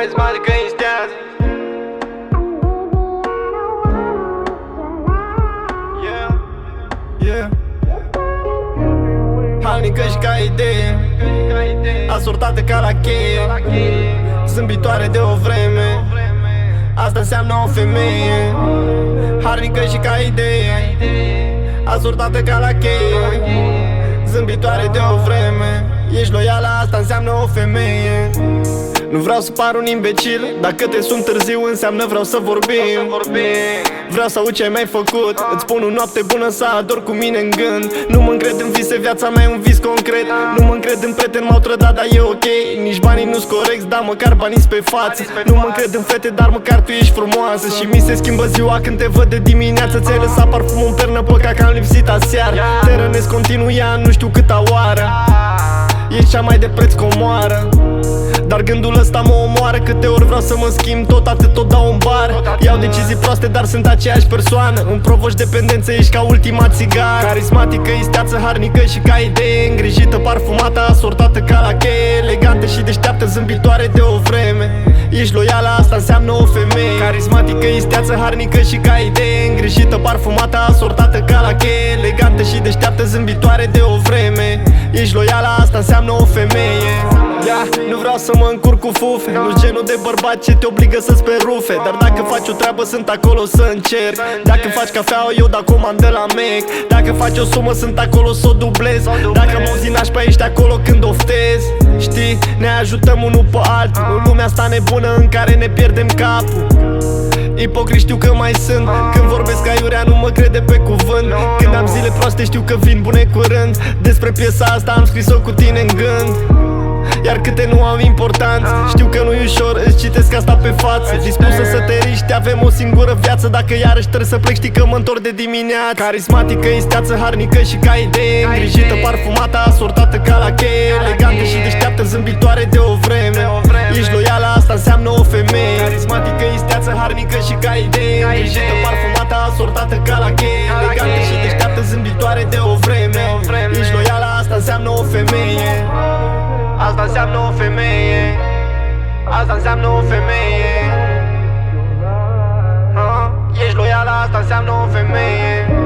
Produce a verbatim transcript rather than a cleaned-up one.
Carismatică instează. Yeah, yeah. Halnică și ca idee, asortată ca la cheie, zâmbitoare de o vreme. Asta înseamnă o femeie. Harnică și ca idee, asortată ca la cheie, zâmbitoare de o vreme. Ești loială, asta înseamnă o femeie. Nu vreau să par un imbecil, dacă te sun târziu înseamnă vreau să vorbim. Vreau să aud ce ai mai făcut, îți spun o noapte bună să ador cu mine în gând. Nu mă încred în vise, viața mea e un vis concret. Nu mă încred în prieteni, m-au trădat, dar e ok. Nici banii nu-s corecți, dar măcar banii pe față. Nu mă încred în fete, dar măcar tu ești frumoasă. Și mi se schimbă ziua când te văd de dimineață. Ți-ai lăsat parfumul în pernă, păca că am lipsit aseară. Te rănesc continuu, ea nu știu câta oară. Ești cea mai de preț comoară, dar gândul ăsta mă omoară. Câte ori vreau să mă schimb, tot atât tot dau în bar. Iau decizii proaste, dar sunt aceeași persoană. Îmi provoci dependență, ești ca ultima țigară. Carismatică, isteață, harnică și ca idee, îngrijită, parfumată, asortată ca la cheie, elegantă și deșteaptă, zâmbitoare de o vreme. Ești loială, asta înseamnă o femeie. Carismatică, isteață, harnică și ca idee, îngrijită, parfumată, asortată ca la cheie, elegantă și deșteaptă, zâmbitoare de o vreme. Ești loială, asta înseamnă o femeie. Yeah, nu vreau să mă încurc cu fufe, nu-s genul de bărbat ce te obligă să-ți pe rufe. Dar dacă faci o treabă, sunt acolo să încerc. Dacă faci cafea, eu dau comandă la Mac. Dacă faci o sumă, sunt acolo să o dublez. Dacă mă auzi nașpa, ești acolo când oftezi. Știi, ne ajutăm unul pe altul în lumea asta nebună în care ne pierdem capul. Ipocrit știu că mai sunt, când vorbesc aiurea nu mă crede pe cuvânt. Când am zile proaste știu că vin bune curând. Despre piesa asta am scris-o cu tine în gând. Iar câte nu au importanță, știu că nu-i ușor, îți citesc asta pe față. Dispusă să te riști, avem o singură viață. Dacă iarăși trebuie să plec, știi că mă întorc de dimineață. Carismatică, isteață, harnică și ca idee, îngrijită, parfumată, asortată ca la cheie, elegantă și deșteaptă, zâmbitoare de o vreme. Ești loială, asta înseamnă o femeie. Carismatică, isteață, harnică și ca idee, îngrijită, parfumată, asortată ca la cheie, elegantă și deșteaptă, zâmbitoare de o vreme. Ești loială, asta înseamnă o femeie. Asta înseamnă o femeie. Asta înseamnă o femeie. Ha? Ești loială, asta înseamnă o femeie.